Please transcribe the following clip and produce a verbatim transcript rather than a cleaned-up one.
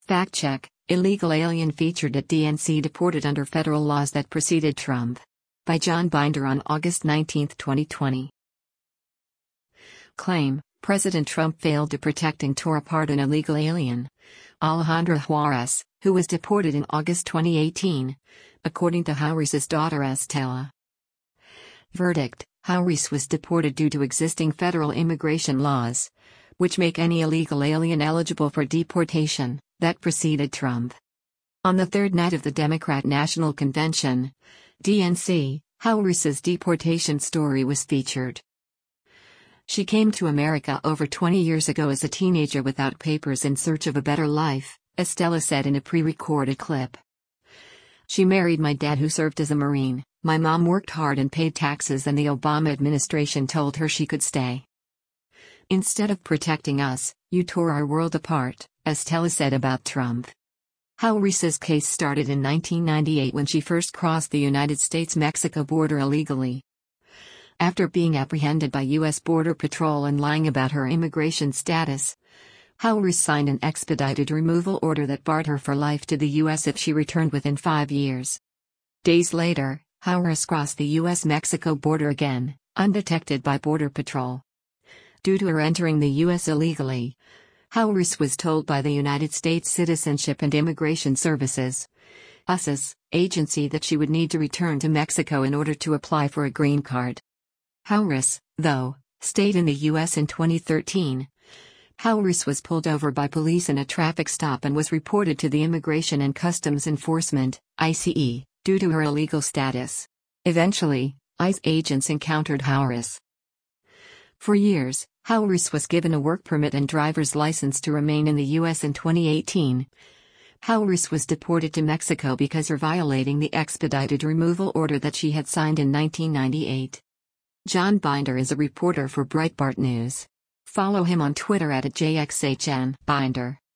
Fact check: illegal alien featured at D N C deported under federal laws that preceded Trump. By John Binder on August nineteenth, twenty twenty. Claim: President Trump failed to protect and tore apart an illegal alien. Alejandra Juarez, who was deported in August twenty eighteen, according to Juarez's daughter Estela. Verdict: Juarez was deported due to existing federal immigration laws, which make any illegal alien eligible for deportation, that preceded Trump. On the third night of the Democrat National Convention, D N C, Juarez's deportation story was featured. She came to America over twenty years ago as a teenager without papers in search of a better life, Estela said in a pre-recorded clip. She married my dad, who served as a Marine. My mom worked hard and paid taxes, and the Obama administration told her she could stay. Instead of protecting us, you tore our world apart, Estela said about Trump. Juarez's case started in nineteen ninety-eight when she first crossed the United States-Mexico border illegally. After being apprehended by U S Border Patrol and lying about her immigration status, Juarez signed an expedited removal order that barred her for life to the U S if she returned within five years. Days later, Juarez crossed the U S Mexico border again, undetected by Border Patrol. Due to her entering the U S illegally, Juarez was told by the United States Citizenship and Immigration Services (U S C I S) agency that she would need to return to Mexico in order to apply for a green card. Juarez, though, stayed in the U S in twenty thirteen. Juarez was pulled over by police in a traffic stop and was reported to the Immigration and Customs Enforcement (I C E) due to her illegal status. Eventually, ICE agents encountered Juarez. For years, Juarez was given a work permit and driver's license to remain in the U S in twenty eighteen. Juarez was deported to Mexico because of violating the expedited removal order that she had signed in nineteen ninety-eight. John Binder is a reporter for Breitbart News. Follow him on Twitter at J X H N Binder.